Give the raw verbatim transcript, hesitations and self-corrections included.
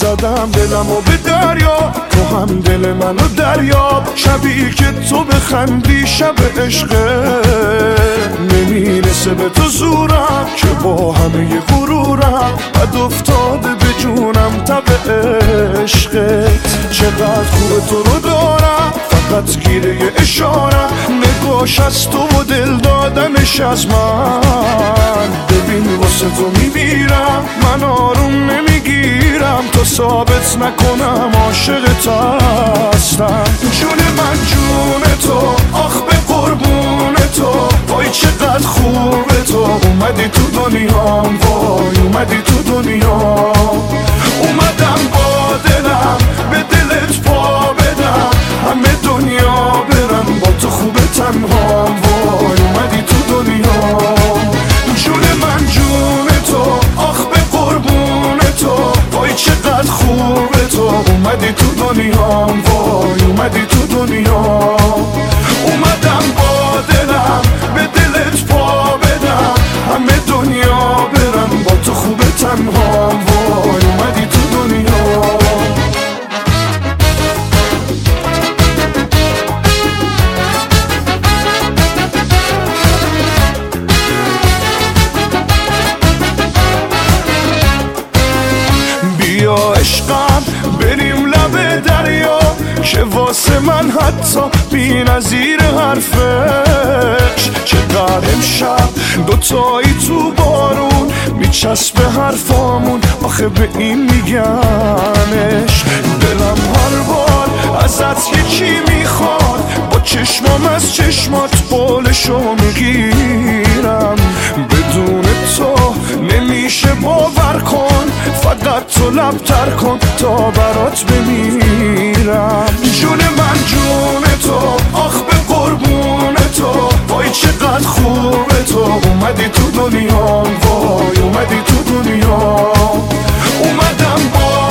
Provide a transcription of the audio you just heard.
زدم دلمو به دریا، تو هم دل منو دریاب. شبی که تو بخندی شب عشقه، نمیرسه به تو زورم که با همه غرورم بد افتاده به جونم تب عشقت. چقدر خوبه تو رو دارم، فقط گیره اشارم، نگاش از تو و دل دادنش از من. ببین واسه تو میمیرم، من آروم نمیگیرم تا ثابت نکنم عاشقت هستم. جون من جون تو، آخ به قربون تو، وای چقدر خوبه تو. اومدی تو دنیام، وای اومدی تو دنیا. اومدم با دلم به دلت پا بدم، همه دنیا برم با تو خوبه تنهام. وای اومدی تو دنیا. جون من جون تو، آخ به قربون تو، وای چقدر خوبه تو. اومدی تو دنیام، وای اومدی تو دنیا. اومدم با دلم به دلت پا بدم، همه دنیا برم با تو خوبه تنهام. وای اومدی تو دنیا. بیا عشقم بریم لب دریا، که واسه من حتی بی نظیر حرفش. چقدر امشب دوتایی تو بارون میچسبه حرفامون، آخه به این میگنش. دلم هر بار ازت یکی میخواد، با چشمام از چشمات قولشو میگیرم. بدون تو نمیشه باور کن، فقط تو لبتر کن تا برات بمیرم. جون من جون تو، آخ به قربون تو، وای چقدر خوبه تو. اومدی تو دنیا، وای اومدی تو دنیا. اومدم با